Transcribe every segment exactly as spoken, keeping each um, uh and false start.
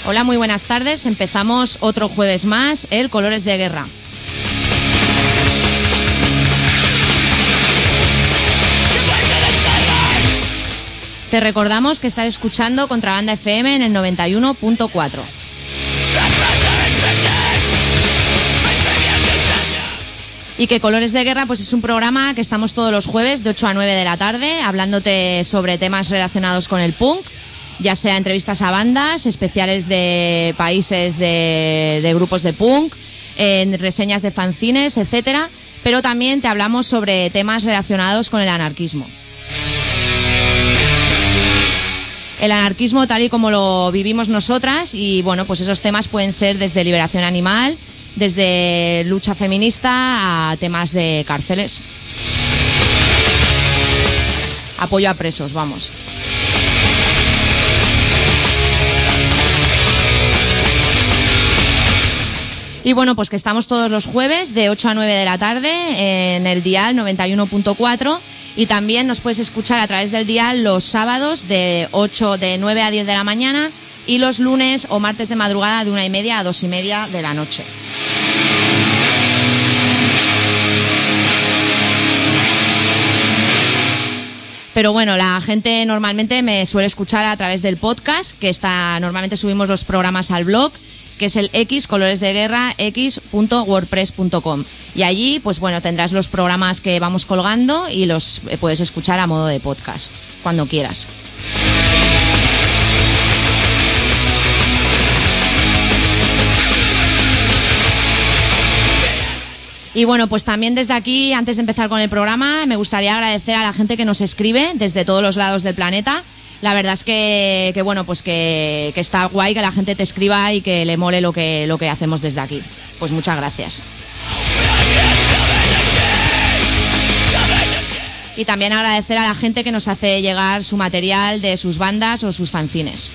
Hola, muy buenas tardes. Empezamos otro jueves más, el Colores de Guerra. Te recordamos que estás escuchando Contrabanda F M en el noventa y uno punto cuatro. Y que Colores de Guerra pues es un programa que estamos todos los jueves de ocho a nueve de la tarde hablándote sobre temas relacionados con el punk, ya sea entrevistas a bandas, especiales de países de, de grupos de punk, en reseñas de fanzines, etcétera, pero también te hablamos sobre temas relacionados con el anarquismo. El anarquismo tal y como lo vivimos nosotras, y bueno, pues esos temas pueden ser desde liberación animal, desde lucha feminista a temas de cárceles. Apoyo a presos, vamos. Y bueno, pues que estamos todos los jueves de ocho a nueve de la tarde en el dial noventa y uno punto cuatro, y también nos puedes escuchar a través del dial los sábados de ocho de nueve a diez de la mañana y los lunes o martes de madrugada de una y media a dos y media de la noche. Pero bueno, la gente normalmente me suele escuchar a través del podcast, que está normalmente subimos los programas al blog, que es el X, Colores de Guerra, x punto wordpress punto com. Y allí, pues bueno, tendrás los programas que vamos colgando y los puedes escuchar a modo de podcast, cuando quieras. Y bueno, pues también desde aquí, antes de empezar con el programa, me gustaría agradecer a la gente que nos escribe desde todos los lados del planeta. La verdad es que, que bueno, pues que, que está guay que la gente te escriba y que le mole lo que, lo que hacemos desde aquí. Pues muchas gracias. Y también agradecer a la gente que nos hace llegar su material de sus bandas o sus fanzines.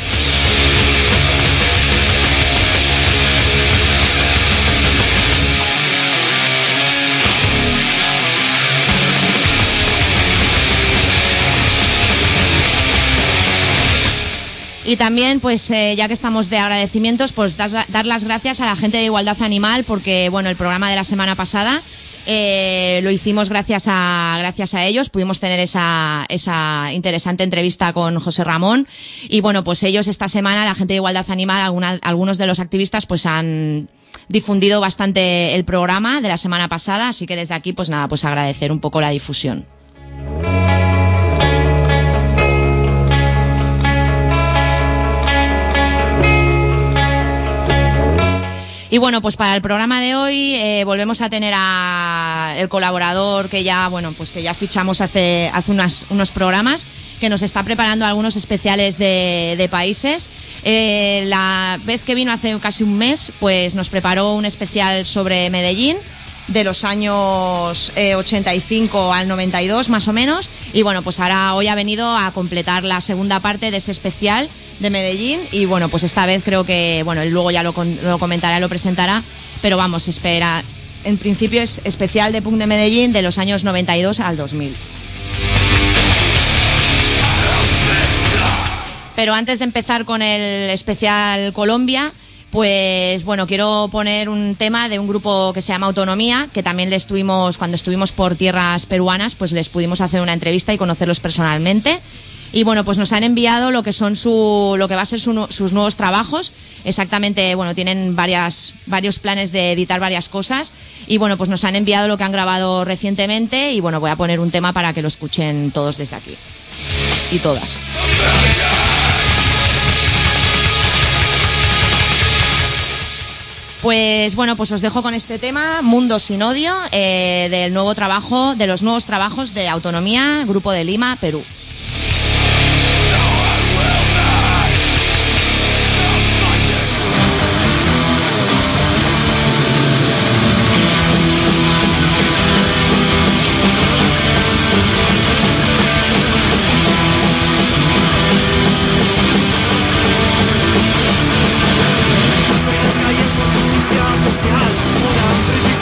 Y también, pues eh, ya que estamos de agradecimientos, pues das, dar las gracias a la gente de Igualdad Animal, porque bueno, el programa de la semana pasada eh, lo hicimos gracias a gracias a ellos. Pudimos tener esa esa interesante entrevista con José Ramón, y bueno, pues ellos esta semana, la gente de Igualdad Animal, alguna, algunos de los activistas pues han difundido bastante el programa de la semana pasada, así que desde aquí pues nada, pues agradecer un poco la difusión. Y bueno, pues para el programa de hoy eh, volvemos a tener a el colaborador que ya, bueno, pues que ya fichamos hace hace unas, unos programas, que nos está preparando algunos especiales de, de países. Eh, la vez que vino hace casi un mes, pues nos preparó un especial sobre Medellín, de los años eh, ochenta y cinco al noventa y dos más o menos, y bueno, pues ahora hoy ha venido a completar la segunda parte de ese especial de Medellín, y bueno, pues esta vez creo que, bueno, él luego ya lo, lo comentará, lo presentará, pero vamos, espera, en principio es especial de punk de Medellín de los años noventa y dos al dos mil. Pero antes de empezar con el especial Colombia, pues bueno, quiero poner un tema de un grupo que se llama Autonomía, que también les tuvimos, cuando estuvimos por tierras peruanas, pues les pudimos hacer una entrevista y conocerlos personalmente. Y bueno, pues nos han enviado lo que son su, lo que va a ser su, sus nuevos trabajos. Exactamente, bueno, tienen varias, varios planes de editar varias cosas. Y bueno, pues nos han enviado lo que han grabado recientemente. Y bueno, voy a poner un tema para que lo escuchen todos desde aquí. Y todas. Pues bueno, pues os dejo con este tema, Mundo sin odio, eh, del nuevo trabajo, de los nuevos trabajos de Autonomía, Grupo de Lima, Perú.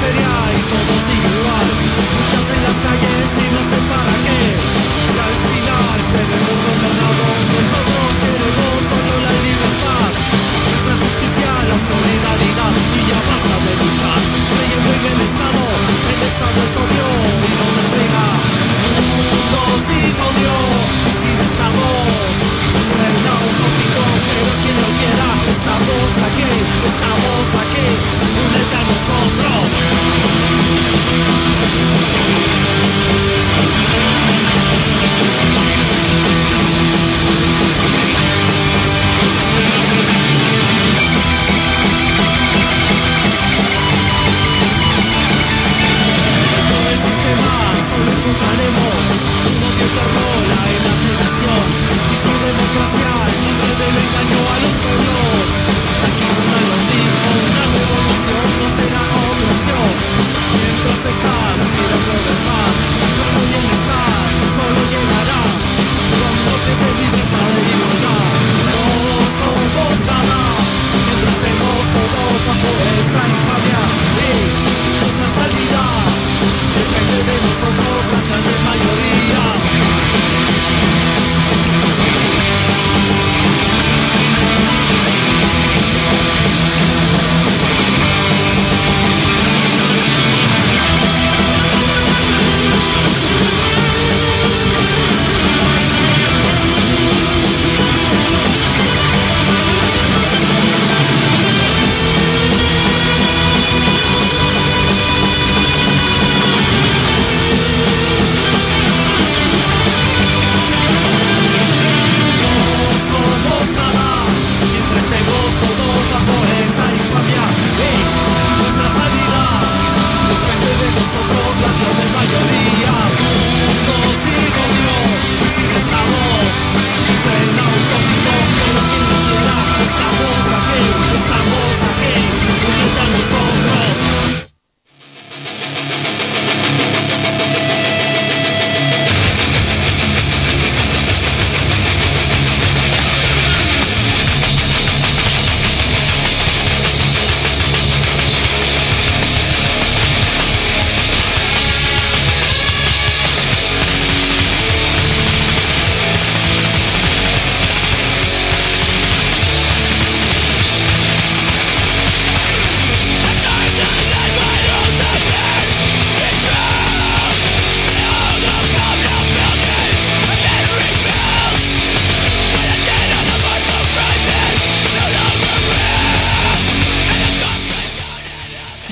Muchas en las calles y no sé para qué. Si al final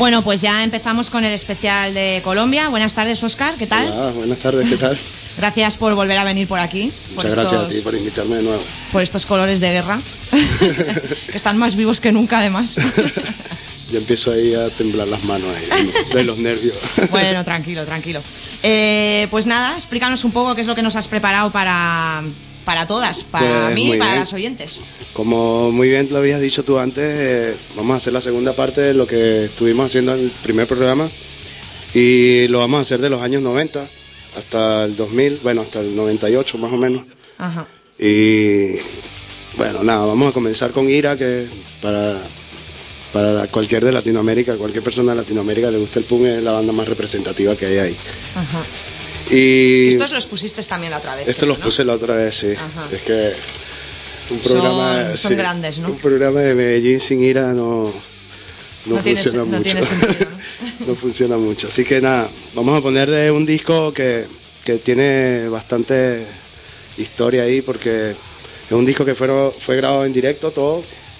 Bueno, pues ya empezamos con el especial de Colombia. Buenas tardes, Óscar, ¿qué tal? Hola, buenas tardes, ¿qué tal? Gracias por volver a venir por aquí. Muchas por estos, gracias a ti por invitarme de nuevo. Por estos colores de guerra, que están más vivos que nunca, además. Yo empiezo ahí a temblar las manos ahí, de los nervios. Bueno, tranquilo, tranquilo. Eh, pues nada, explícanos un poco qué es lo que nos has preparado para, para todas, para Pues mí y para bien. las oyentes. Como muy bien lo habías dicho tú antes, eh, vamos a hacer la segunda parte de lo que estuvimos haciendo en el primer programa y lo vamos a hacer de los años noventa hasta el dos mil, bueno, hasta el noventa y ocho más o menos. Ajá. Y bueno, nada, vamos a comenzar con Ira, que para, para cualquier de Latinoamérica, cualquier persona de Latinoamérica le gusta el punk, es la banda más representativa que hay ahí. Ajá. Y Estos los pusiste también la otra vez. Estos creo, los ¿no? puse la otra vez, sí. Ajá. Es que un programa, Son- son sí, grandes, ¿no? Un programa de Medellín sin Ira no, no, No tiene funciona sen- no mucho. tiene sentido, No funciona mucho. Así que nada, vamos a poner de un disco que, que tiene bastante historia ahí, porque es un disco que fueron, fue grabado en directo todo.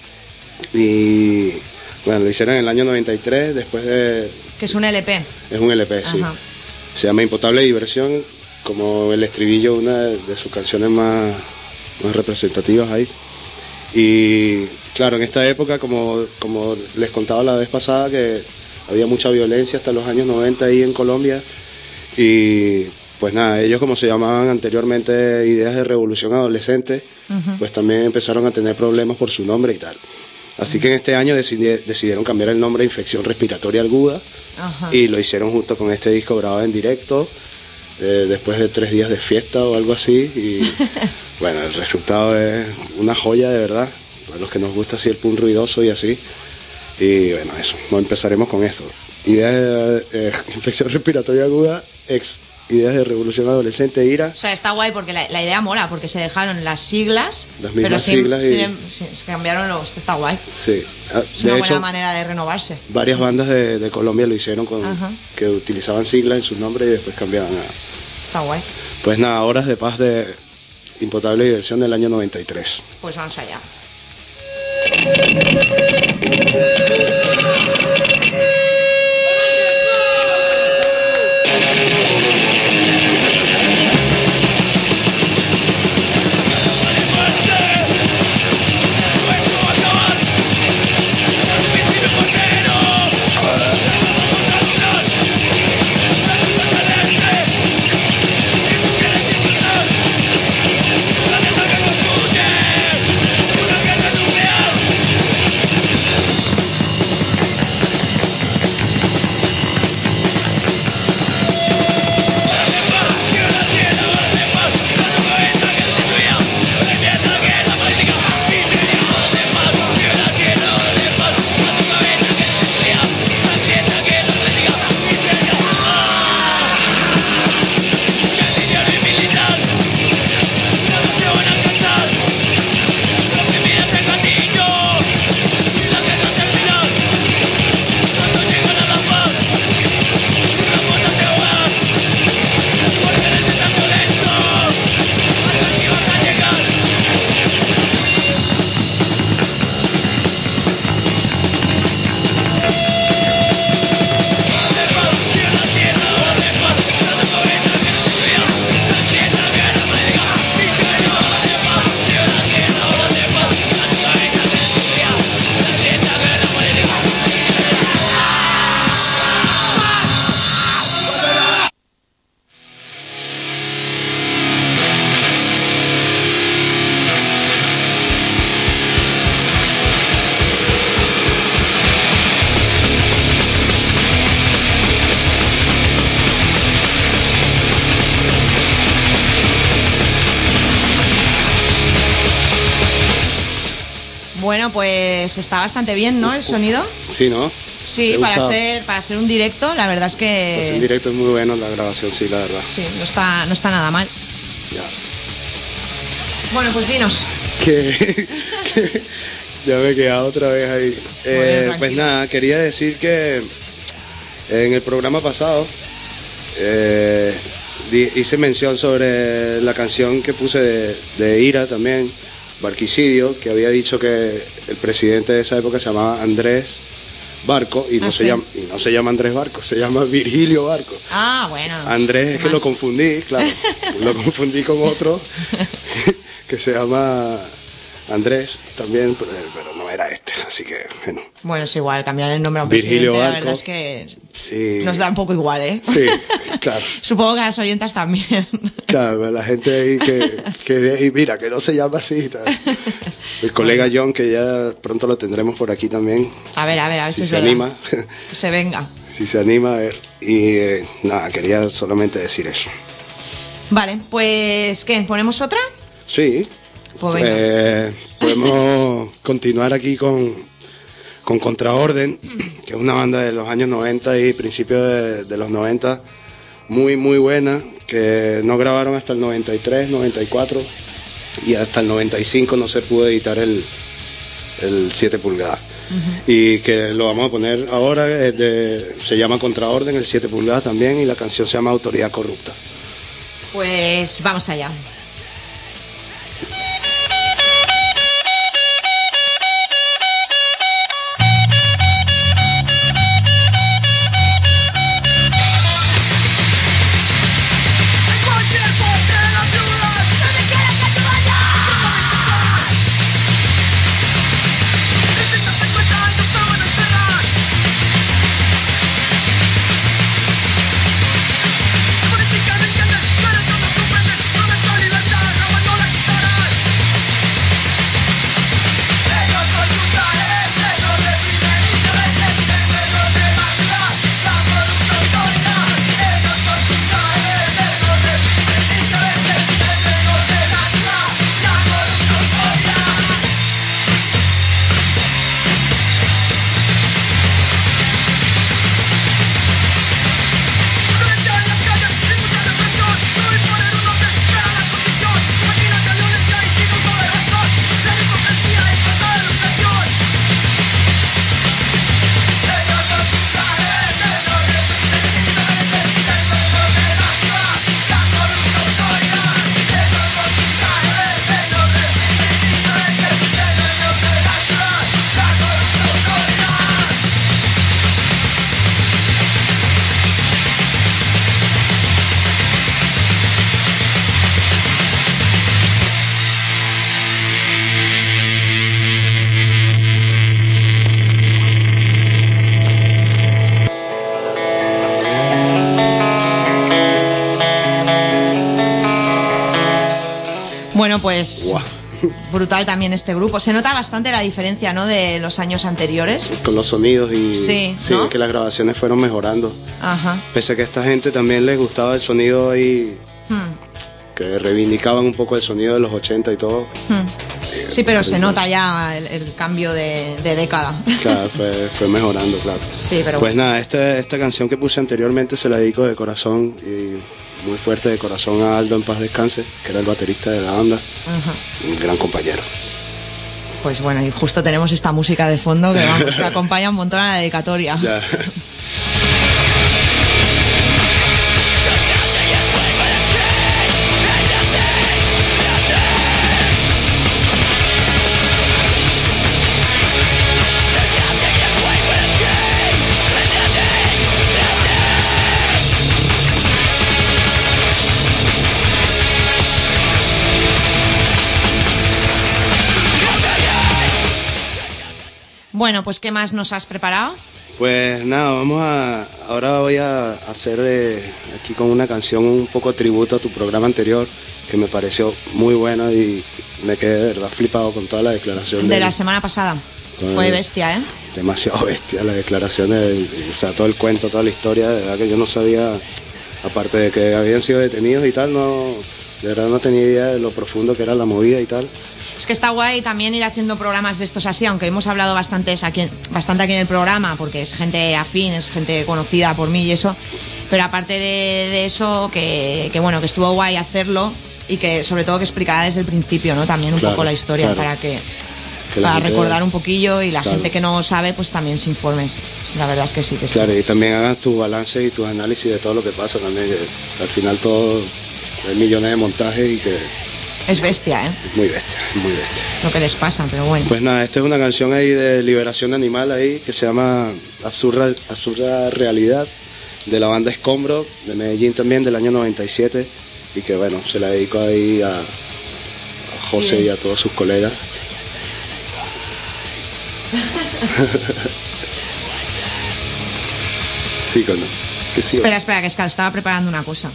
Y bueno, lo hicieron en el año noventa y tres, después de... Que es un L P. Es un L P, sí. Ajá. Se llama Impotable Diversión, como el estribillo, una de, de sus canciones más, más representativas ahí. Y claro, en esta época, como, como les contaba la vez pasada, que había mucha violencia hasta los años noventa ahí en Colombia. Y pues nada, ellos, como se llamaban anteriormente Ideas de Revolución Adolescente, Ujú. pues también empezaron a tener problemas por su nombre y tal. Así que en este año decidi- decidieron cambiar el nombre a Infección Respiratoria Aguda. Ajá. Y lo hicieron justo con este disco grabado en directo, eh, después de tres días de fiesta o algo así. Y bueno, el resultado es una joya de verdad, a los que nos gusta así el punk ruidoso y así. Y bueno, eso, no empezaremos con eso. Ideas de eh, Infección Respiratoria Aguda, ex Ideas de Revolución Adolescente, Ira. O sea, está guay porque la, la idea mola, porque se dejaron las siglas, Las mismas pero sin, siglas y- sin em- sin- se cambiaron los... Esto está guay. Sí, ah, Es de una hecho, buena manera de renovarse. varias bandas de, de Colombia lo hicieron con Ajá. que utilizaban siglas en sus nombres y después cambiaban a... Está guay. Pues nada, Horas de Paz de Impotable Diversión del año noventa y tres. Pues vamos allá. Bueno, pues está bastante bien, ¿no? El sonido. Sí, ¿no? Sí, ¿Te para gusta? ser, para ser un directo, la verdad es que... Pues en directo es muy bueno, la grabación sí, la verdad. Sí, no está, no está nada mal. Ya. Bueno, pues dinos. Que, que ya me he quedado otra vez ahí. Eh, tranquilo. pues nada, quería decir que en el programa pasado eh, di- hice mención sobre la canción que puse de, de Ira también, Barquicidio, que había dicho que el presidente de esa época se llamaba Andrés Barco y no, ¿Ah, se sí? llama, y no se llama Andrés Barco, se llama Virgilio Barco. Ah, bueno. Andrés es que más? lo confundí, claro, lo confundí con otro que se llama Andrés también, pero, pero no era este, así que bueno. Bueno, es igual, cambiar el nombre a un Virgilio presidente, la Barco. verdad es que Sí. nos da un poco igual, ¿eh? Sí, claro. Supongo que a las oyentas también. Claro, la gente ahí que, que y mira, que no se llama así y tal. El colega John, que ya pronto lo tendremos por aquí también. A ver, a ver, a ver si, si es se verdad. anima. Que se venga. Si se anima, a ver. Y eh, nada, quería solamente decir eso. Vale, pues ¿qué? ¿Ponemos otra? Sí. Pues venga. Eh, podemos continuar aquí con, con Contraorden, que es una banda de los años noventa y principios de, de los noventa, muy, muy buena, que no grabaron hasta el noventa y tres, noventa y cuatro, y hasta el noventa y cinco no se pudo editar el, el siete pulgadas. Uh-huh. Y que lo vamos a poner ahora, es de, se llama Contraorden, el siete pulgadas también, y la canción se llama Autoridad Corrupta. Pues vamos allá. Bueno, pues Wow. brutal también este grupo. Se nota bastante la diferencia, ¿no?, de los años anteriores. Con los sonidos y Sí, sí, ¿no? que las grabaciones fueron mejorando. Ajá. Pese a que a esta gente también les gustaba el sonido ahí, Hmm. que reivindicaban un poco el sonido de los ochenta y todo. Hmm. Sí, pero se nota ya el, el cambio de, de década. Claro, fue, fue mejorando, claro. Sí, pero Pues bueno. nada, esta, esta canción que puse anteriormente se la dedico de corazón y muy fuerte de corazón a Aldo, en paz descanse, que era el baterista de la banda, Ajá. un gran compañero. Pues bueno, y justo tenemos esta música de fondo que, vamos, que acompaña un montón a la dedicatoria. Ya. Bueno, pues ¿qué más nos has preparado? Pues nada, vamos a. Ahora voy a hacer eh, aquí con una canción un poco tributo a tu programa anterior, que me pareció muy buena y me quedé de verdad flipado con toda la declaración. De del- la semana pasada. Fue bestia, ¿eh? Demasiado bestia la declaración, del- o sea, todo el cuento, toda la historia, de verdad que yo no sabía, aparte de que habían sido detenidos y tal, no, de verdad no tenía idea de lo profundo que era la movida y tal. Es que está guay también ir haciendo programas de estos así, aunque hemos hablado bastantes aquí, bastante aquí en el programa, porque es gente afín, es gente conocida por mí y eso, pero aparte de, de eso, que, que bueno, que estuvo guay hacerlo y que sobre todo que explicara desde el principio, ¿no? También un Claro, poco la historia, claro. para que, Que la para gente- recordar un poquillo y la Claro. gente que no sabe pues también se informe. La verdad es que sí, que Claro, y también hagas tus balances y tus análisis de todo lo que pasa también, que al final todo hay millones de montajes y que es bestia, ¿eh? es muy bestia, muy bestia. lo que les pasa, pero bueno. Pues nada, esta es una canción ahí de liberación animal ahí que se llama Absurda, Absurda Realidad, de la banda Escombro, de Medellín también, del año noventa y siete, y que bueno, se la dedico ahí a, a José y a todos sus colegas. Sí, con, que sí. Espera, espera, que es que estaba preparando una cosa.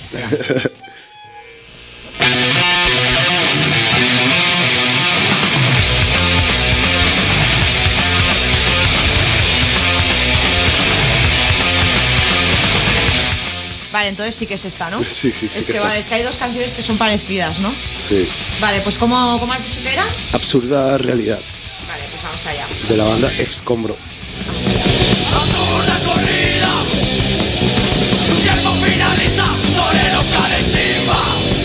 Vale, entonces sí que es esta, ¿no? Sí, sí, sí. Es que, que está. vale, es que hay dos canciones que son parecidas, ¿no? Sí. Vale, pues ¿cómo, cómo has dicho que era? Absurda Realidad. Vale, pues vamos allá. De la banda Escombro. Vamos allá. Absurda corrida, tu tiempo finaliza, torero carechimba.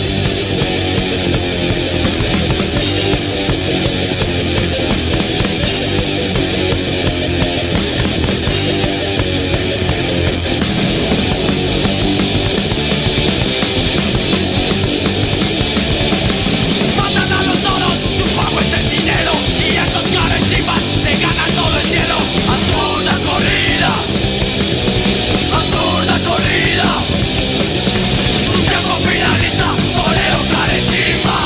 Matan a los toros, su pago es el dinero, y estos carechimbas se ganan todo el cielo. Absurda corrida, absurda corrida, tu tiempo finaliza, torero carechimba.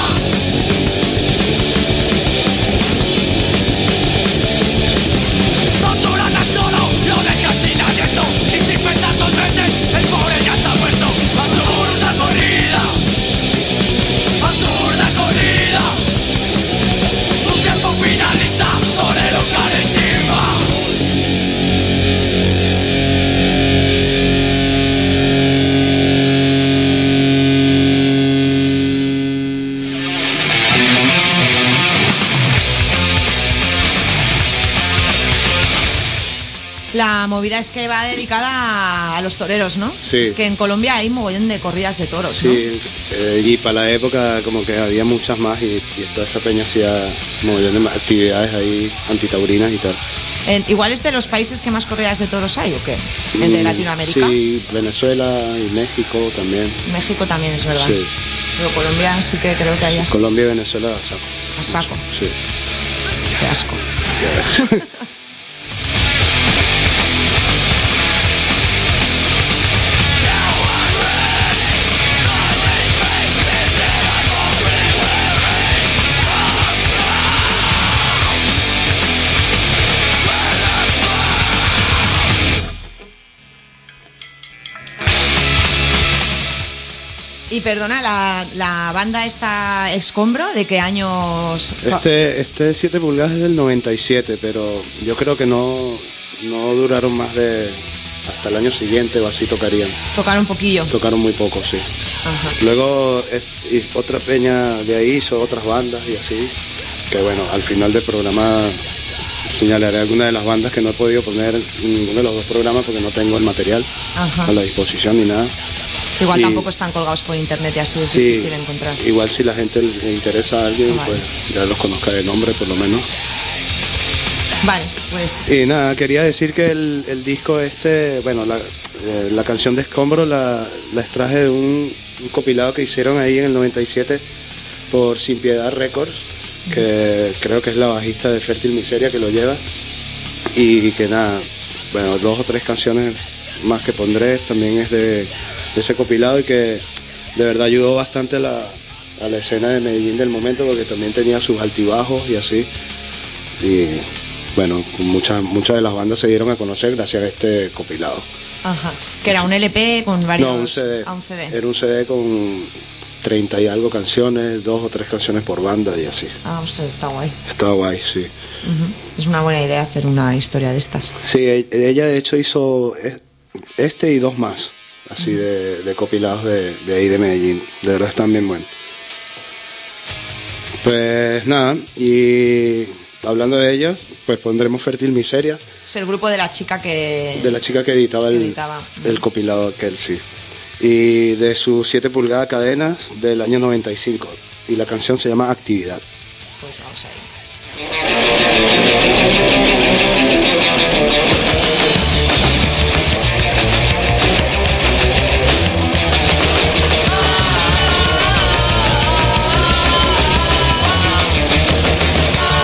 Torturan al toro, lo dejan sin aliento, y sin pensar dos veces, el pobre ya está muerto. Absurda corrida, absurda corrida, tu tiempo finaliza, torero carechimba. La movida es que va dedicada a los toreros, ¿no? Sí. Es que en Colombia hay mogollón de corridas de toros, Sí, eh, y para la época como que había muchas más y, y toda esa peña hacía mogollón de actividades ahí antitaurinas y tal. ¿no? En- igual es de los países que más corridas de toros hay, ¿o qué? ¿El de Mm, Latinoamérica? Sí, Venezuela y México también. México también es verdad. Sí. Pero Colombia sí que creo que hay así. Colombia y Venezuela a saco. A saco. Sí. Qué asco. Ya ves. Y perdona, la, la banda esta Escombro, ¿de qué años? Este, este siete pulgadas es del noventa y siete, pero yo creo que no, no duraron más de hasta el año siguiente o así tocarían. Tocaron un poquillo. Tocaron muy poco, sí. Ajá. Luego es- y otra peña de ahí hizo otras bandas y así, que bueno, al final del programa señalaré algunas de las bandas que no he podido poner en ninguno de los dos programas porque no tengo el material Ajá. a la disposición ni nada. Igual Y- tampoco están colgados por internet y así es Sí, difícil encontrar. igual si la gente le interesa a alguien, Vale. pues ya los conozca de nombre por lo menos. Vale, pues Y nada, quería decir que el, el disco este, bueno, la, eh, la canción de Escombro la, la extraje de un, un compilado que hicieron ahí en el noventa y siete por Sin Piedad Records, que creo que es la bajista de Fértil Miseria que lo lleva. Y que nada, bueno, dos o tres canciones más que pondré también es de, de ese compilado y que de verdad ayudó bastante a la, a la escena de Medellín del momento porque también tenía sus altibajos y así. Y bueno, muchas muchas de las bandas se dieron a conocer gracias a este compilado. ajá, que era un L P con varios. No, un C D. Ah, un C D. Era un C D con treinta y algo canciones, dos o tres canciones por banda y así. Ah, ostras, está guay. Estaba guay, sí. Ujú. Es una buena idea hacer una historia de estas. Sí, e- ella de hecho hizo es- este y dos más, así de, de compilados de, de ahí de Medellín. De verdad están bien buenos. Pues nada, y hablando de ellas, pues pondremos Fértil Miseria, Es el grupo de la chica que. de la chica que editaba el, Que editaba. el compilado aquel, sí. Y de sus siete pulgadas cadenas del año noventa y cinco. Y la canción se llama Actividad. Pues vamos a ir. Actividad.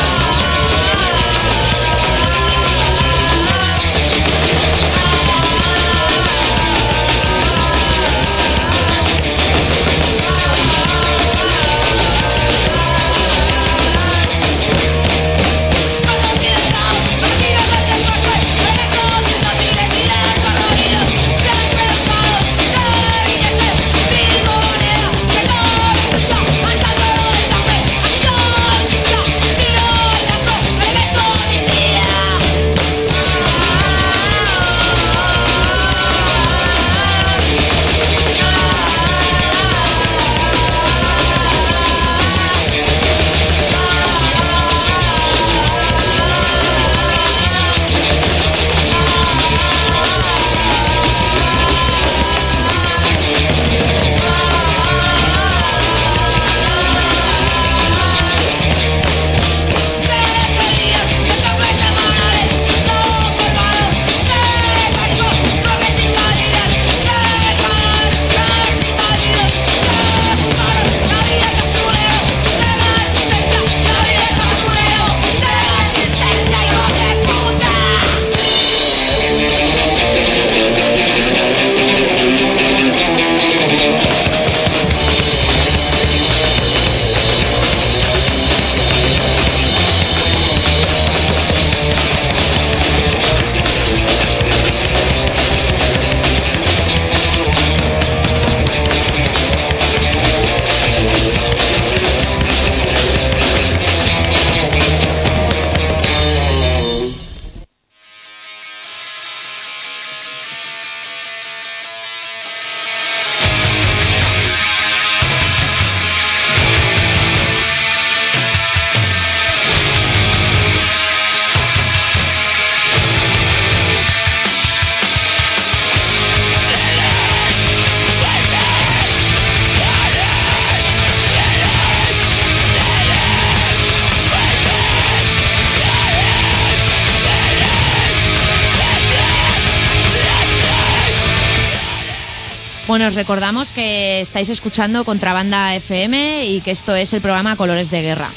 Bueno, os recordamos que estáis escuchando Contrabanda F M y que esto es el programa Colores de Guerra.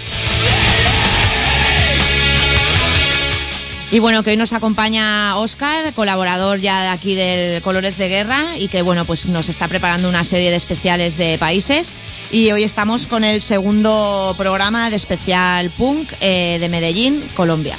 Y bueno, que hoy nos acompaña Óscar, colaborador ya de aquí del Colores de Guerra, y que bueno, pues nos está preparando una serie de especiales de países. Y hoy estamos con el segundo programa de especial punk eh, de Medellín, Colombia.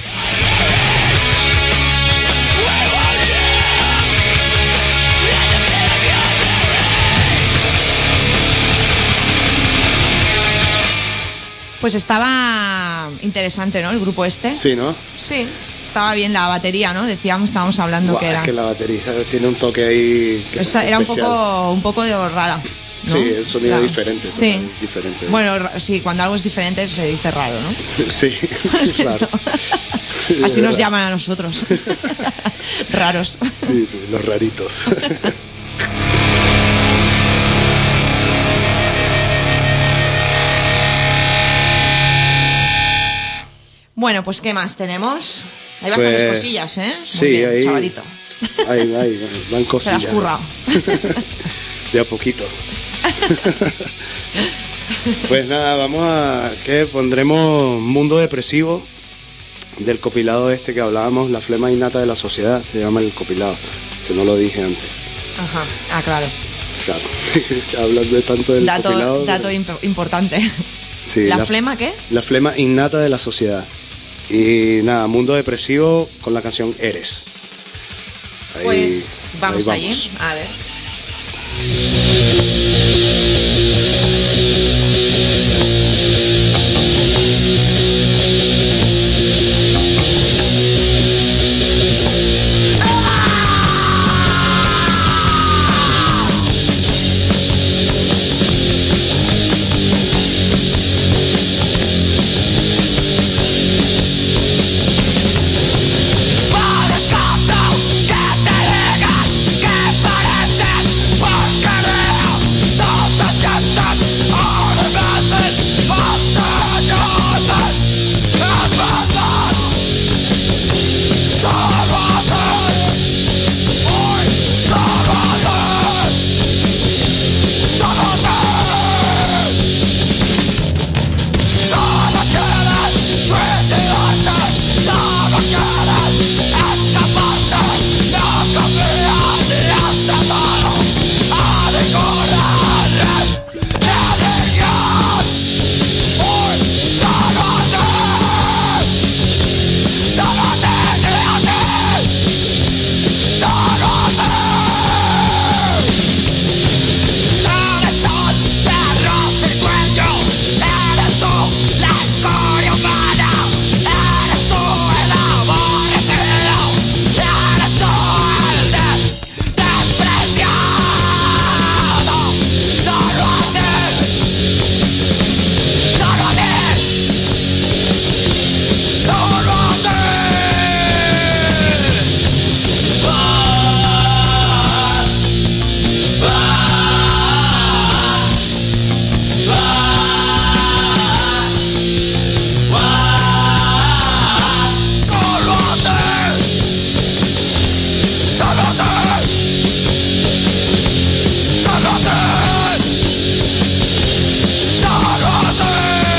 Pues estaba interesante, ¿no? El grupo este. Sí, ¿no? Sí, estaba bien la batería, ¿no? Decíamos, estábamos hablando Buah, que era. Es que la batería tiene un toque ahí. Que Esa, era un especial. poco, un poco de rara, ¿no? Sí, el sonido Claro. diferente. Sí. diferente. Bueno, sí, cuando algo es diferente se dice raro, ¿no? Sí, claro. Sí, Así de nos verdad. llaman a nosotros. Raros. Sí, sí, los raritos. Bueno, pues ¿qué más tenemos? Hay bastantes Pues, cosillas, ¿eh? Muy sí, bien, ahí- chavalito. Ahí, ahí, van Te cosillas. las has currado. De a poquito. Pues nada, vamos a... ¿Qué? Pondremos Mundo Depresivo, del compilado este que hablábamos, La Flema Innata de la Sociedad, se llama el compilado, que no lo dije antes. Ajá, ah, claro. Claro, hablando de tanto del Dato, compilado. dato pero- imp- importante. Sí, ¿La flema qué? La Flema Innata de la Sociedad. Y nada, Mundo Depresivo con la canción Eres. Ahí- Pues vamos, ahí allí, a ver. Por acaso que te digan que pareces porquería, todos sienten ahora me hacen pantallosos. Es verdad, solo a ti, hoy solo a ti, solo a ti. Solo quieres suicidarte, solo quieres escaparte, no confías ni has tratado a decorar religión. Hoy solo a ti, solo a ti, sí a ti, solo a ti. Eres un perro sin dueño, eres tú la escoria humana, eres tú el aborrecido, eres tú el de- despreciado. Solo a ti, solo a ti, solo a ti. Solo a ti, solo a ti, solo a ti, solo a ti.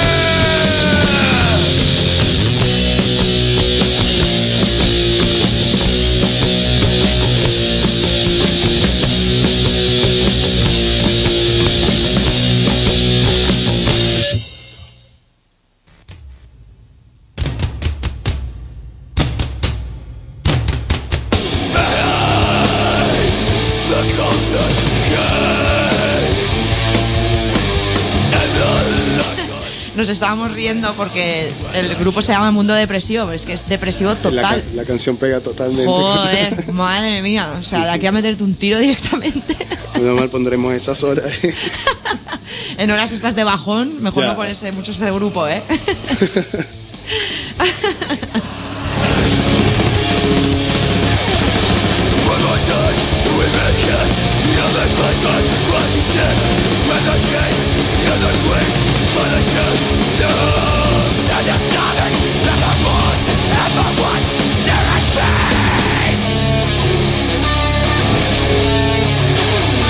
Nos estábamos riendo porque el grupo se llama Mundo Depresivo, pero es que es depresivo La, total. ca- la canción pega totalmente. Joder, madre mía. O sea, Sí, de aquí sí. a meterte un tiro directamente. Menos mal pondremos esas horas. En horas estas de bajón, mejor Ya. no ponerse mucho ese grupo, ¿eh? There is peace.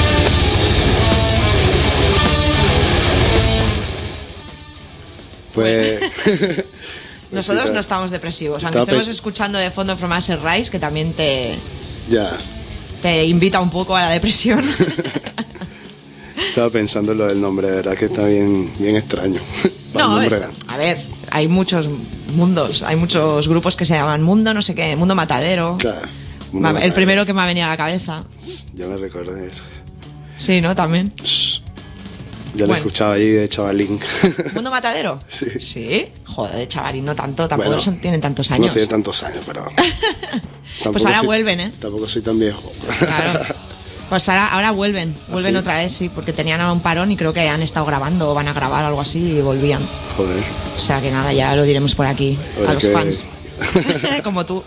Pues... Nosotros sí, no estamos depresivos, aunque estaba estemos pe- escuchando de fondo From Asher Rise, que también te, Ya, te invita un poco a la depresión. estaba pensando en lo del nombre, de verdad que está bien, bien extraño. Va, el No, nombre, es- a ver, hay muchos mundos, hay muchos grupos que se llaman Mundo, no sé qué, Mundo Matadero. claro, Ma- El Matadero. primero que me ha venido a la cabeza. Yo me recuerdo de eso. Sí, ¿no? También. Yo lo Bueno. escuchaba allí de chavalín. ¿Mundo Matadero? Sí. Sí. Joder, chavalín, no tanto, tampoco Bueno, son- tienen tantos años. No tiene tantos años, pero... tampoco Pues ahora soy- vuelven, ¿eh? Tampoco soy tan viejo. Claro. Pues ahora, ahora vuelven, vuelven sí? otra vez, sí, porque tenían ahora un parón y creo que han estado grabando o van a grabar algo así y volvían. Joder. O sea que nada, ya lo diremos por aquí, Habrá a los que- fans. Como tú.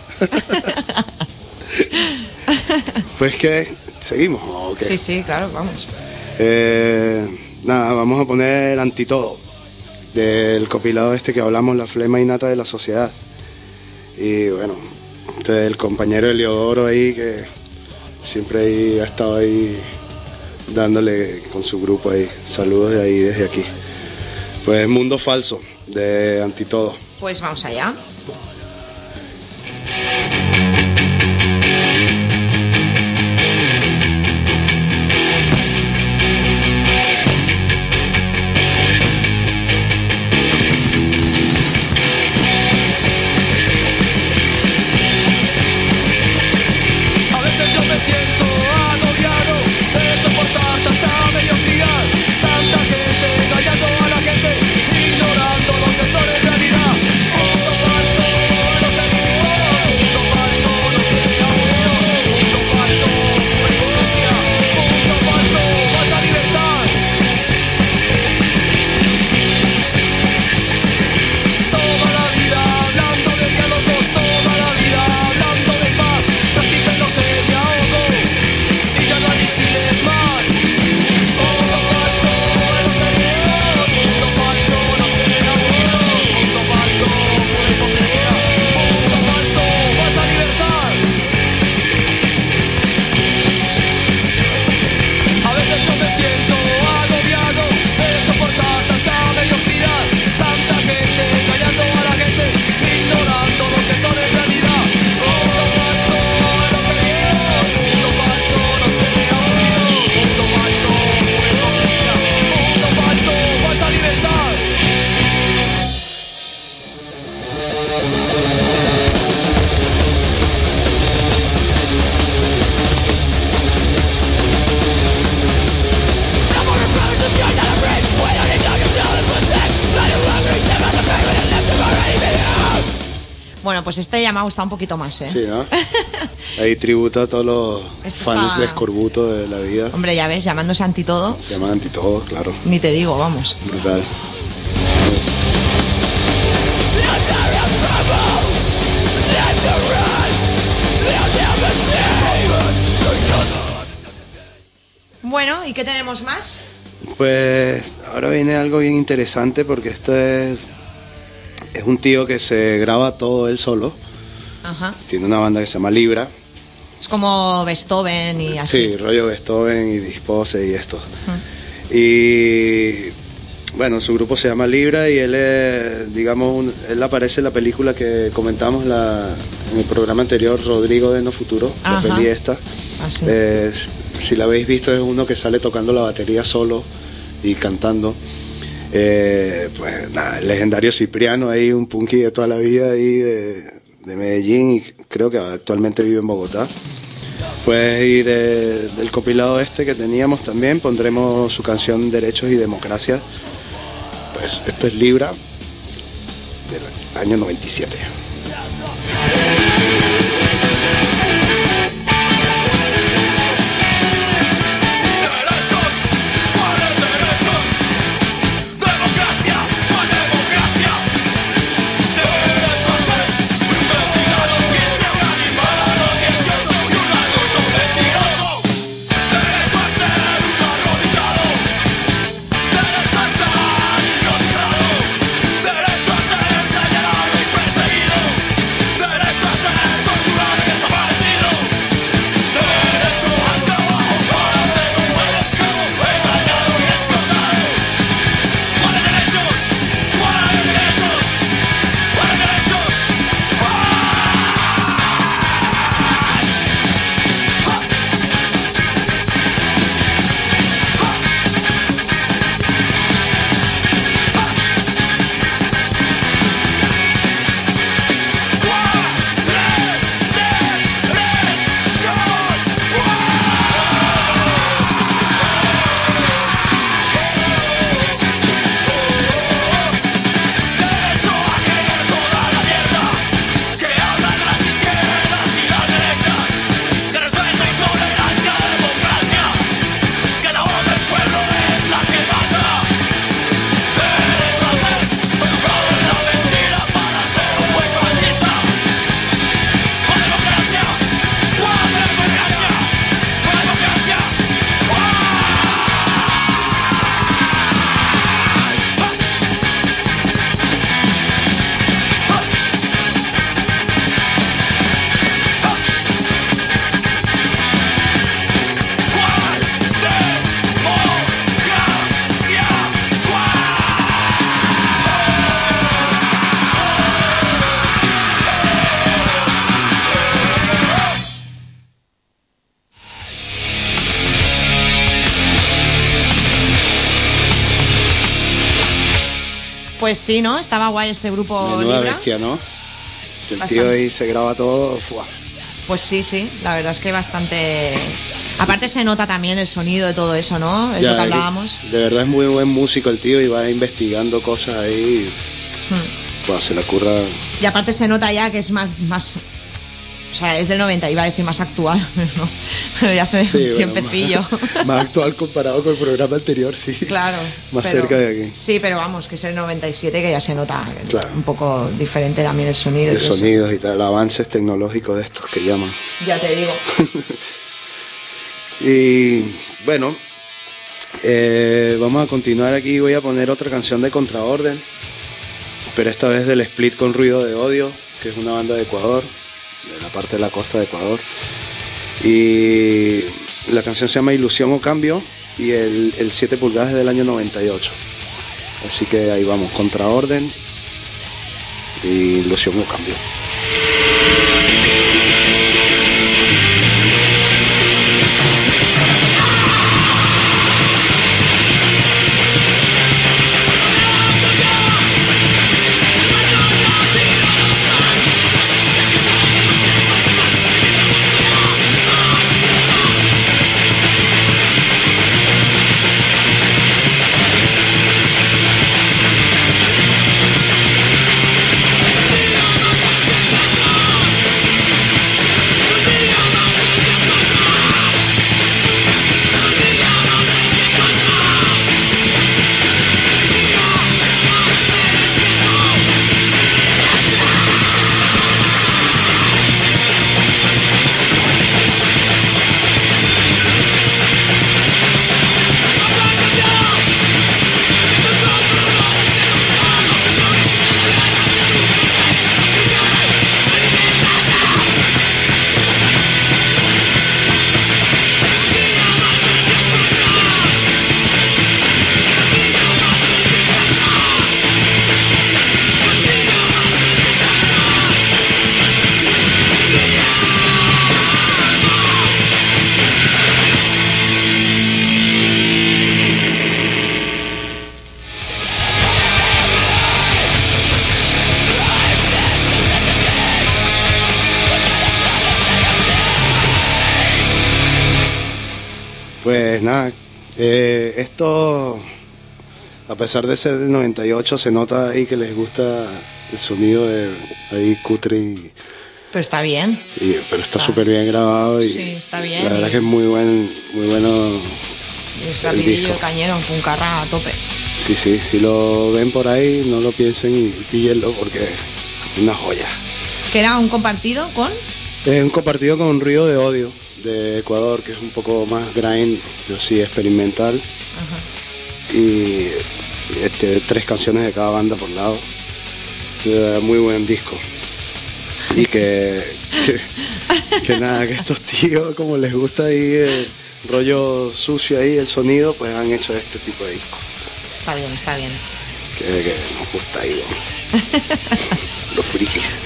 Pues que, ¿seguimos o qué? Sí, sí, claro, vamos. Eh, nada, vamos a poner Antitodo, del compilado este que hablamos, La flema innata de la sociedad. Y bueno, este es el compañero Eliodoro ahí que siempre ahí ha estado ahí dándole con su grupo ahí. Saludos de ahí, desde aquí. Pues Mundo Falso, de Antitodo. Pues vamos allá. A veces yo me siento agobiado de soportar tanta mediocridad, tanta gente engañando a la gente, ignorando lo que son en realidad. Mundo falso, no te digo, mundo falso, no sea bueno, mundo falso, pura hipocresía, mundo falso, falsa libertad. Toda la vida hablando de diálogos, toda la vida hablando de paz, practiquen lo que me ahogo y ya no aniquiles más. Mundo falso, es lo que digo, mundo falso, no sea bueno, mundo falso, pura hipocresía, mundo falso, falsa libertad. A veces yo me siento agobiado de soportar tanta mediocridad, tanta gente engañando a la gente, ignorando lo que son en realidad. Mundo falso, es lo que digo, mundo falso, no sea bueno, mundo falso, pura hipocresía, mundo falso, falsa libertad. Bueno, pues este ya me ha gustado un poquito más, ¿eh? Sí, ¿no? Ahí tributo a todos los Esto fans está- de escorbuto de la vida. Hombre, ya ves, llamándose Antitodo, Se llaman Antitodo, claro. ni te digo, vamos. Brutal. Bueno, ¿y qué tenemos más? Pues ahora viene algo bien interesante porque esto es, es un tío que se graba todo él solo. Ajá. Tiene una banda que se llama Libra. Es como Beethoven y así. Sí, rollo Beethoven y Dispose y esto. Y bueno, su grupo se llama Libra y él es, digamos, un- él aparece en la película que comentamos la, en el programa anterior, Rodrigo de No Futuro, Ajá. la peli esta. Ah, sí. Es- si la habéis visto es uno que sale tocando la batería solo y cantando. Eh, pues nada, el legendario Cipriano, ahí un punky de toda la vida ahí de, de Medellín y creo que actualmente vive en Bogotá. Pues y de- del compilado este que teníamos también pondremos su canción Derechos y Democracia. Pues esto es Libra del año noventa y siete. Derechos, ¿cuáles derechos? Democracia, ¿cuál democracia? Derecho a ser investigados, que se animal a lo que es cierto y un algo mentiroso. Derecho a ser un arrodillado. Derecho a estar hipnotizado. Derecho a ser señalado y perseguido. Derecho a ser torturado y desaparecido. Pues sí, ¿no? Estaba guay este grupo Menuda Libra. bestia, ¿no? El Bastante. tío ahí se graba todo. ¡Fua! Pues sí, sí, la verdad es que bastante... Aparte se nota también el sonido de todo eso, ¿no? Es Ya, lo que hablábamos. De verdad es muy buen músico el tío y va investigando cosas ahí. Hmm. Buah, se le ocurra. Y aparte se nota ya que es más... más o sea, es del noventa, iba a decir más actual, pero no. Pero ya hace Sí, bueno, tiempecillo. más, más actual comparado con el programa anterior, sí. Claro. Más pero- cerca de aquí. Sí, pero vamos, que es el noventa y siete, que ya se nota Claro. un poco diferente también el sonido. De y eso. sonidos y tal, avances tecnológicos de estos que llaman. Ya te digo. Y bueno, eh, vamos a continuar aquí. Voy a poner otra canción de Contraorden, pero esta vez del Split con Ruido de Odio, que es una banda de Ecuador, de la parte de la costa de Ecuador. Y la canción se llama Ilusión o Cambio y el, el siete pulgadas es del año noventa y ocho. Así que ahí vamos, Contraorden y Ilusión o Cambio. Pues nada, eh, esto, a pesar de ser del noventa y ocho, se nota ahí que les gusta el sonido de ahí cutre y, Pero está bien. y- pero está Está. súper bien grabado y Sí, está bien. la verdad que es muy buen, muy bueno. Es El rapidillo, disco. cañero, un carra a tope. Sí, sí, si lo ven por ahí, no lo piensen y píllenlo porque es una joya. Que era un compartido con... Es un compartido con Ruido de Odio de Ecuador, que es un poco más grind, yo sí, experimental. Y este, tres canciones de cada banda por lado. Eh, muy buen disco. Y que, que, que nada, que estos tíos, como les gusta ahí el rollo sucio ahí, el sonido, pues han hecho este tipo de disco. Está bien, está bien. Que, que nos gusta ahí, ¿no? Los frikis.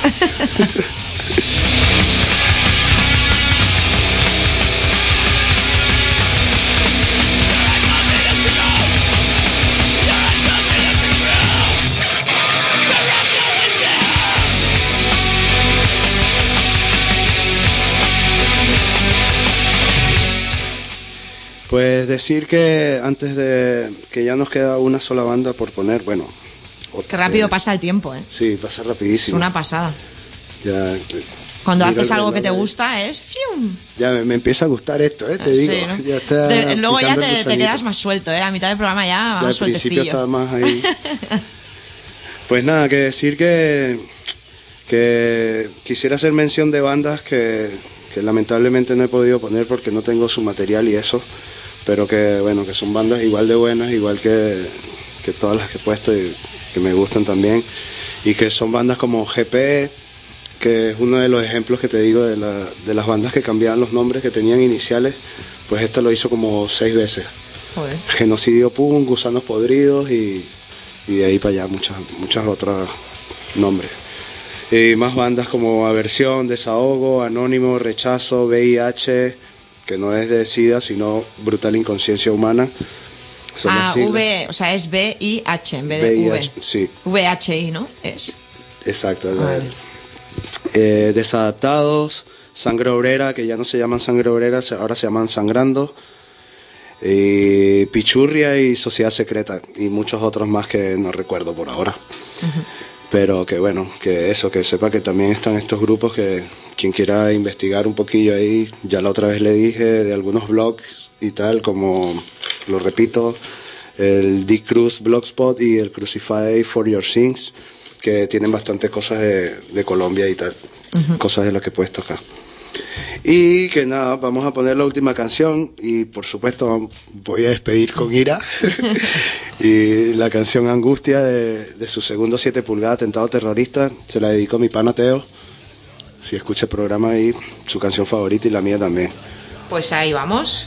Pues decir que antes de que ya nos queda una sola banda por poner, bueno. Qué rápido eh, pasa el tiempo, ¿eh? Sí, pasa Es rapidísimo. una pasada. Ya, Cuando mira haces el algo que reloj te ahí. gusta es... ¡fium! Ya me, me empieza a gustar esto, ¿eh? Te Sí, digo. ¿no? Ya está De- luego ya picando el te, te gusanito. quedas más suelto, ¿eh? A mitad del programa ya Ya vamos al principio sueltecillo. estaba más ahí. Pues nada, que decir que, que quisiera hacer mención de bandas que, que lamentablemente no he podido poner porque no tengo su material y eso, pero que bueno, que son bandas igual de buenas, igual que, que todas las que he puesto y que me gustan también, y que son bandas como G P, que es uno de los ejemplos que te digo de, la, de las bandas que cambiaban los nombres, que tenían iniciales, pues esta lo hizo como seis veces. Joder. Genocidio Punk, Gusanos Podridos y, y de ahí para allá muchas muchas otras nombres. Y más bandas como Aversión, Desahogo, Anónimo, Rechazo, V I H, que no es de SIDA, sino Brutal Inconsciencia Humana, Son las Ah, siglas. V, o sea, es B I H en vez de V I V. H, sí. V H I, ¿no? Es. Exacto. Vale. Eh, Desadaptados, Sangre Obrera, que ya no se llaman Sangre Obrera, se- ahora se llaman Sangrando. Eh, Pichurria y Sociedad Secreta. Y muchos otros más que no recuerdo por ahora. Uh-huh. Pero que bueno, que eso, que sepa que también están estos grupos que quien quiera investigar un poquillo ahí, ya la otra vez le dije de algunos blogs y tal, como, lo repito, el Dick Cruz Blogspot y el Crucify for Your Sins, que tienen bastantes cosas de, de Colombia y tal, uh-huh. cosas de las que puedes tocar. Y que nada, vamos a poner la última canción y por supuesto voy a despedir con Ira y la canción Angustia de, de su segundo siete pulgadas Atentado Terrorista, se la dedico a mi pana Teo, si escucha el programa ahí, su canción favorita y la mía también. Pues ahí vamos.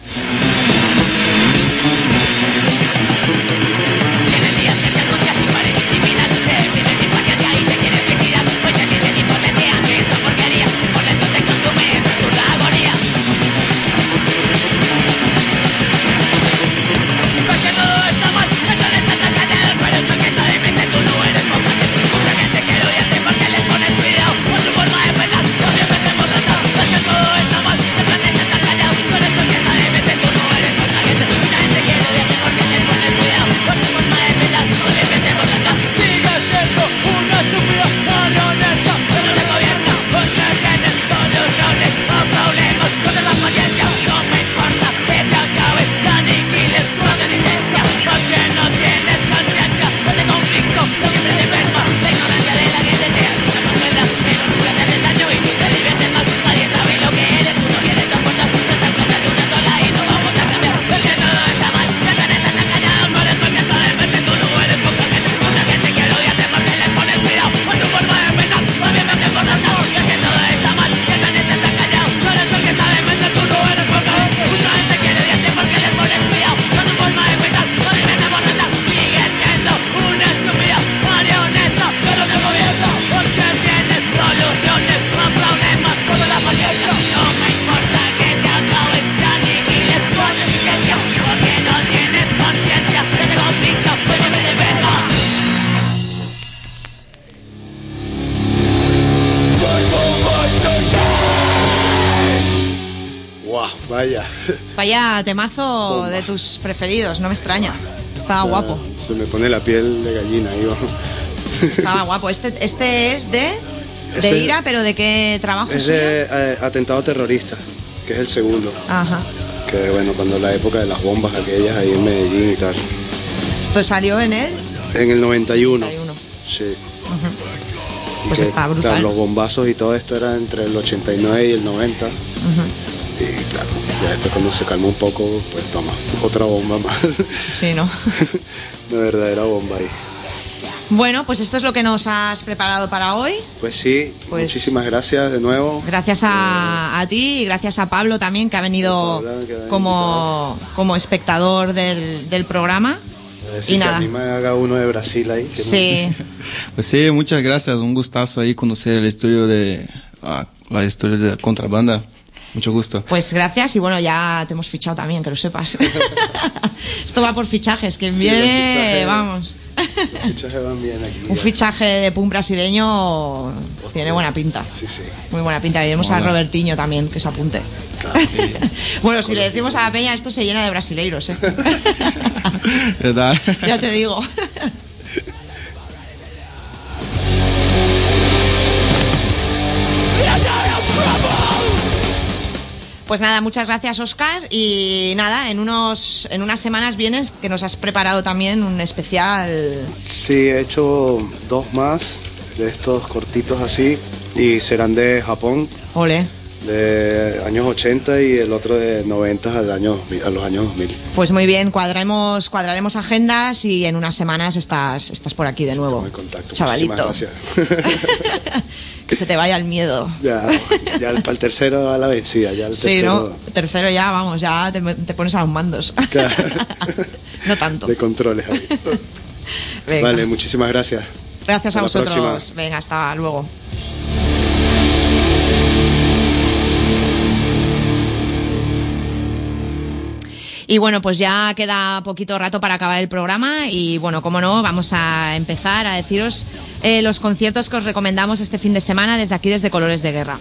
Vaya. Vaya temazo Bomba. de tus preferidos, no me extraña. Estaba guapo. Se me pone la piel de gallina ahí, vamos. Estaba guapo. Este, este es de, de Ese- Ira, pero ¿de qué trabajo Es suyo? de eh, Atentado Terrorista, que es el segundo. Ajá. Que bueno, cuando la época de las bombas aquellas ahí en Medellín y tal. Esto salió en el En el noventa y uno. noventa y uno. Sí. Y Pues que, está brutal. claro, los bombazos y todo esto era entre el ochenta y nueve y el noventa. Ujú. Y claro, ya después cuando se calmó un poco, pues toma, otra bomba más. Sí, ¿no? Una verdadera bomba ahí. Bueno, pues esto es lo que nos has preparado para hoy. Pues sí, Pues- muchísimas gracias de nuevo. Gracias a, a ti y gracias a Pablo también, que ha venido Pablo, que ha como, como espectador del, del programa. A ver si Y se nada. anima a haga uno de Brasil ahí. que Sí, Pues sí, muchas gracias. Un gustazo ahí conocer el estudio de ah, la historia de la contrabanda. Mucho gusto. pues gracias y bueno, ya te hemos fichado también, que lo sepas. Esto va por fichajes, quien Sí, viene, los fichajes- vamos. Los fichajes van bien aquí. Un fichaje de punk brasileño tiene buena pinta. Sí, sí. Muy buena pinta. Y iremos a Mola. Robertinho también, que se apunte. Claro. Bueno, si le decimos a la peña, esto se llena de brasileiros, ¿eh? ¿Verdad? Ya te digo. Pues nada, muchas gracias, Óscar. Y nada, en unos en unas semanas vienes, que nos has preparado también un especial. Sí, he hecho dos más de estos cortitos así y serán de Japón, Ole. de años ochenta y el otro de noventa al año, dos mil, a los años dos mil. Pues muy bien, cuadremos, cuadraremos agendas y en unas semanas estás, estás por aquí de nuevo. Estamos en contacto. Chavalito. Muchísimas gracias. Que se te vaya el miedo. ya, ya el- para el tercero a la vencida, ya el Sí, ¿no? tercero Tercero ya, vamos, ya te, te pones a los mandos. Claro. No tanto. de controles ahí. Venga. Vale, muchísimas gracias. Gracias a Hasta la vosotros. próxima. Venga, hasta luego. Y bueno, pues ya queda poquito rato para acabar el programa y bueno, como no, vamos a empezar a deciros eh, los conciertos que os recomendamos este fin de semana desde aquí, desde Colores de Guerra.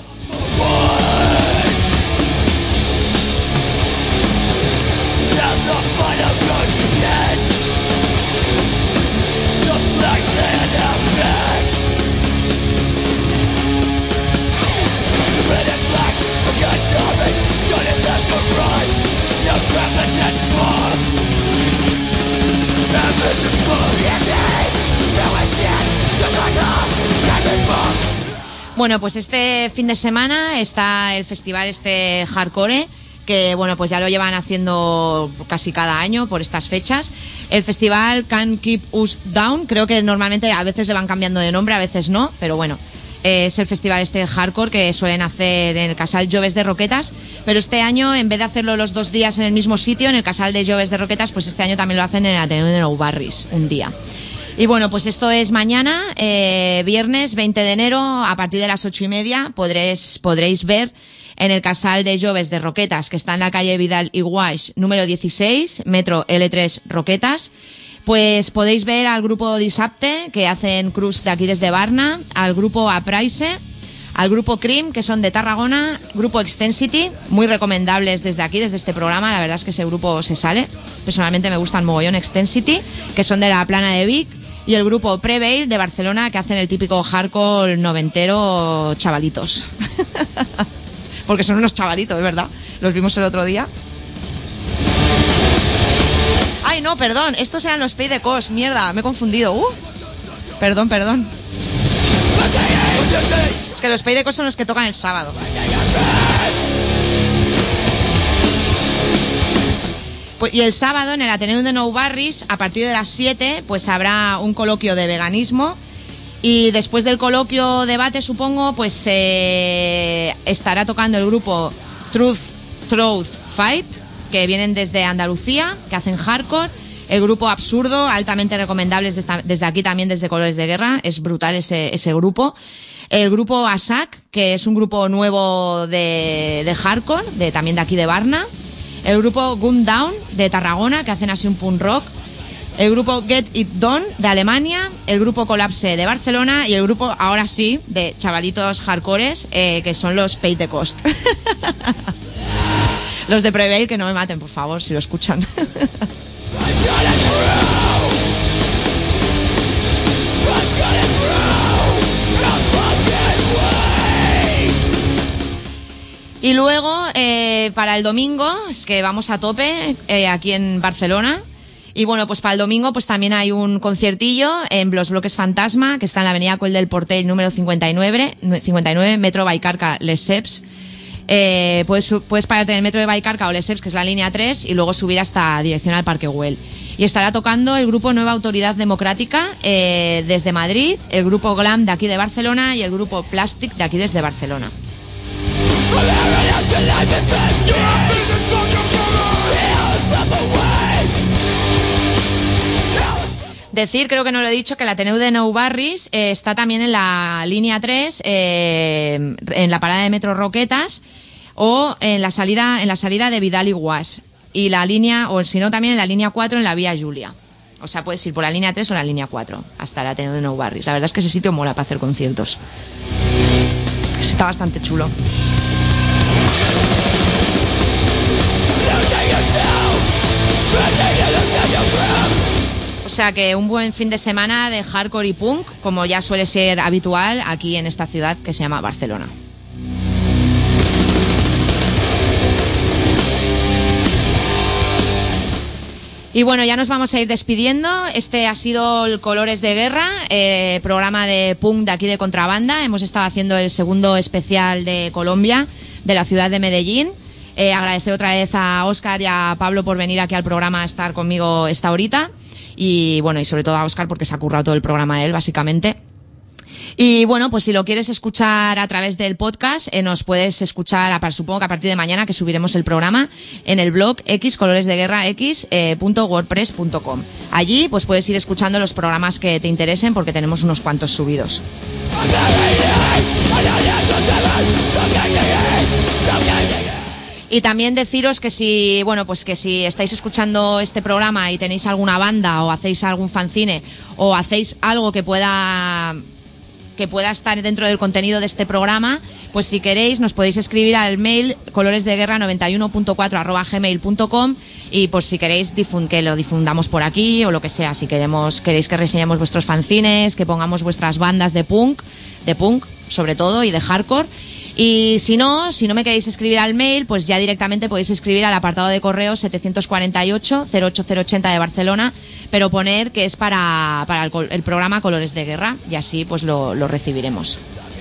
Bueno, pues este fin de semana está el festival este Hardcore, que bueno, pues ya lo llevan haciendo casi cada año por estas fechas. El festival Can't Keep Us Down, creo que normalmente a veces le van cambiando de nombre, a veces no, pero bueno, es el festival este Hardcore que suelen hacer en el Casal Joves de Roquetas, pero este año, en vez de hacerlo los dos días en el mismo sitio, en el Casal de Joves de Roquetas, pues este año también lo hacen en el Ateneo de Nou Barris, un día. Y bueno, pues esto es mañana, eh, viernes veinte de enero, a partir de las ocho y media, podréis, podréis ver en el Casal de Joves de Roquetas, que está en la calle Vidal y Guaix, número dieciséis, metro L tres Roquetas. Pues podéis ver al grupo Dissabte, que hacen cruz de aquí desde Barna, al grupo Apraise, al grupo Cream, que son de Tarragona, grupo Extensity, muy recomendables desde aquí, desde este programa, la verdad es que ese grupo se sale. Personalmente me gustan mogollón Extensity, que son de la Plana de Vic, y el grupo Prevail de Barcelona, que hacen el típico hardcore noventero chavalitos. Porque son unos chavalitos, es verdad. Los vimos el otro día. Ay, no, perdón. Estos eran los Pay the Cost. Mierda, me he confundido. Uh. Perdón, perdón. Es que los Pay the Cost son los que tocan el sábado. Pues, y el sábado en el Ateneo de Nou Barris, a partir de las siete, pues habrá un coloquio de veganismo. Y después del coloquio debate, supongo, pues eh, estará tocando el grupo Truth, Truth, Fight, que vienen desde Andalucía, que hacen hardcore. El grupo Absurdo, altamente recomendables desde, desde aquí también, desde Colores de Guerra. Es brutal ese, ese grupo. El grupo Asak, que es un grupo nuevo de, de hardcore, de, también de aquí de Barna. El grupo Gun Down, de Tarragona, que hacen así un punk rock. El grupo Get It Done, de Alemania. El grupo Collapse, de Barcelona. Y el grupo, ahora sí, de chavalitos hardcores, eh, que son los Pay the Cost. Los de Prevail, que no me maten, por favor, si lo escuchan. Y luego, eh, para el domingo, es que vamos a tope eh, aquí en Barcelona. Y bueno, pues para el domingo pues también hay un conciertillo en Los Bloques Fantasma, que está en la avenida Coll del Portell, número cincuenta y nueve, metro Vallcarca, Les Ceps. Eh, puedes, puedes pararte en el metro de Vallcarca o Les Ceps, que es la línea tres, y luego subir hasta dirección al Parque Güell. Y estará tocando el grupo Nueva Autoridad Democrática eh, desde Madrid, el grupo Glam de aquí de Barcelona y el grupo Plastic de aquí desde Barcelona. Decir, creo que no lo he dicho, que el Ateneu de Nou Barris eh, está también en la línea tres, eh, en la parada de metro Roquetas, o en la salida en la salida de Vidal y Guas, y la línea, o si no también en la línea cuatro en la vía Julia. O sea, puedes ir por la línea tres o la línea cuatro hasta el Ateneu de Nou Barris. La verdad es que ese sitio mola para hacer conciertos. Está bastante chulo. O sea que un buen fin de semana de hardcore y punk, como ya suele ser habitual aquí en esta ciudad que se llama Barcelona. Y bueno, ya nos vamos a ir despidiendo. Este ha sido el Colores de Guerra, eh, programa de punk de aquí de Contrabanda. Hemos estado haciendo el segundo especial de Colombia, de la ciudad de Medellín. Eh, agradecer otra vez a Óscar y a Pablo por venir aquí al programa a estar conmigo esta horita. Y bueno, y sobre todo a Óscar porque se ha currado todo el programa él, básicamente. Y bueno, pues si lo quieres escuchar a través del podcast, eh, nos puedes escuchar, a, supongo que a partir de mañana que subiremos el programa en el blog x colores de guerra x punto wordpress punto com. Allí pues puedes ir escuchando los programas que te interesen porque tenemos unos cuantos subidos. Y también deciros que si, bueno, pues que si estáis escuchando este programa y tenéis alguna banda o hacéis algún fanzine o hacéis algo que pueda que pueda estar dentro del contenido de este programa, pues si queréis nos podéis escribir al mail coloresdeguerra noventa y uno punto cuatro arroba gmail punto com y pues si queréis difun- que lo difundamos por aquí o lo que sea, si queremos queréis que reseñemos vuestros fanzines, que pongamos vuestras bandas de punk, de punk sobre todo y de hardcore. Y si no, si no me queréis escribir al mail, pues ya directamente podéis escribir al apartado de correos setecientos cuarenta y ocho cero ocho cero ochenta de Barcelona, pero poner que es para, para el, el programa Colores de Guerra y así pues lo, lo recibiremos.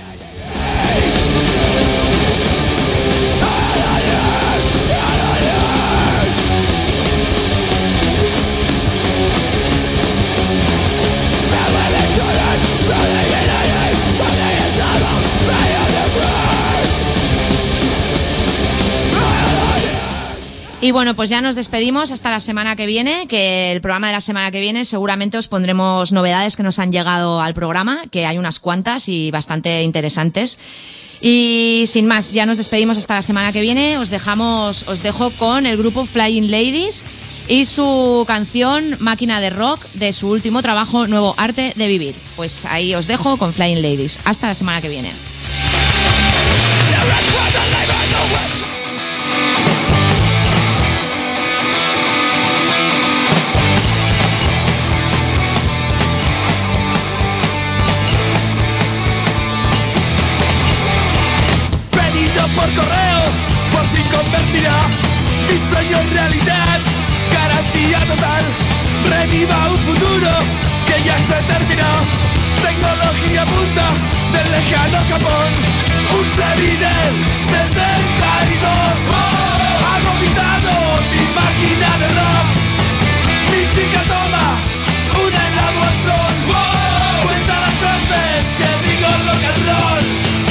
Y bueno, pues ya nos despedimos hasta la semana que viene, que el programa de la semana que viene seguramente os pondremos novedades que nos han llegado al programa, que hay unas cuantas y bastante interesantes. Y sin más, ya nos despedimos hasta la semana que viene. Os dejamos, os dejo con el grupo Flying Ladies y su canción Máquina de Rock de su último trabajo Nuevo Arte de Vivir. Pues ahí os dejo con Flying Ladies. Hasta la semana que viene. Por correo, por fin convertirá mi sueño en realidad. Garantía total, reviva un futuro que ya se terminó. Tecnología punta del lejano Japón. Un seri del sesenta y dos. Oh, ha vomitado mi máquina de rock. Mi chica toma una helado al sol. Oh, cuenta las veces que digo rock and roll.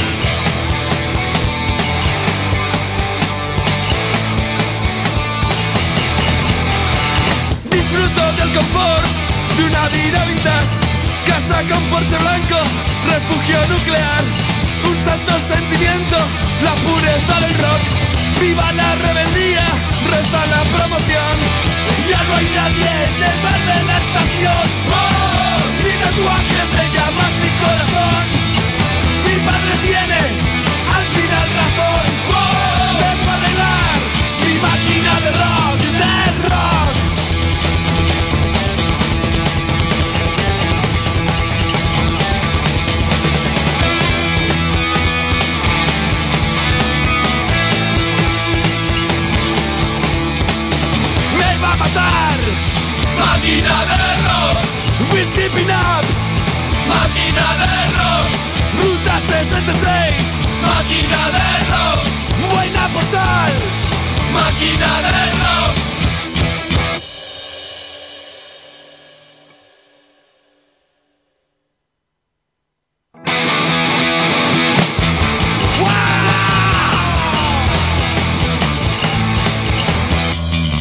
Disfruto del confort de una vida vintage. Casa con porche blanco, refugio nuclear. Un santo sentimiento, la pureza del rock. Viva la rebeldía, reza la promoción. Ya no hay nadie en el bar de la estación. Oh, ni tatuajes de llamas y corazón. Mi padre tiene al final razón. Oh, vengo a arreglar mi máquina de rock, de rock. Máquina de rock, Whiskey Pin-Ups, máquina de rock, Ruta sesenta y seis, máquina de rock, Buena Postal, máquina de rock,